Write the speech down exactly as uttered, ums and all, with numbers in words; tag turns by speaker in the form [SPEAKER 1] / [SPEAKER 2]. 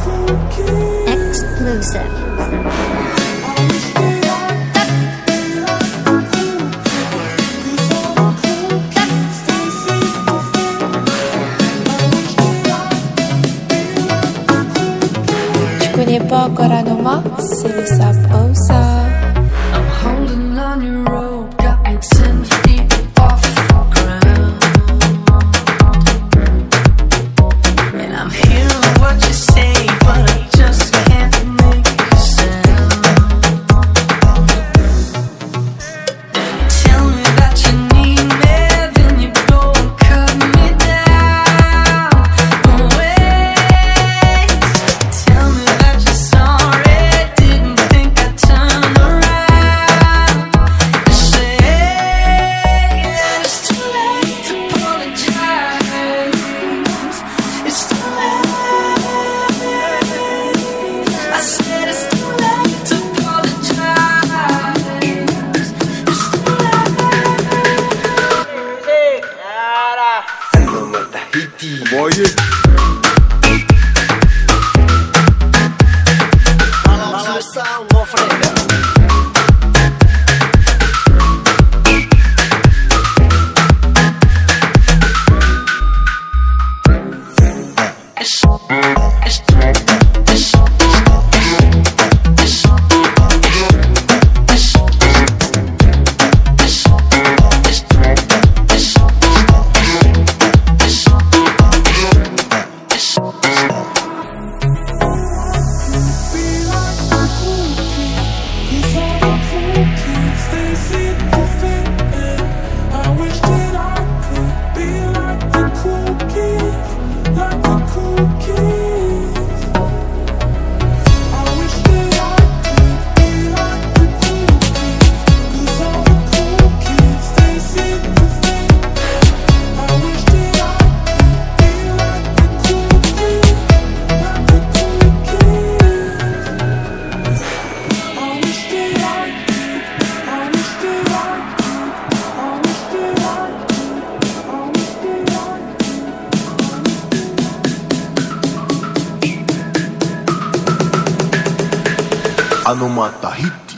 [SPEAKER 1] Exclusive.
[SPEAKER 2] Tu connais pas encore Anoma? C'est le Saposa.
[SPEAKER 3] I'm holding on your rope, got me ten feet off the ground. And I'm hearing what you say, but I just can't make a sound. Tell me that you need me, then you go and cut me down. Wait, tell me that you're sorry, didn't think I'd turn around. You say that it's too late to apologize. It's too late. I said it's too late to apologize. It's too late.
[SPEAKER 4] Anoma Tahiti. Boy,
[SPEAKER 5] Le sound, mon frère.
[SPEAKER 3] It's it's it's it's
[SPEAKER 4] Anoma Tahiti.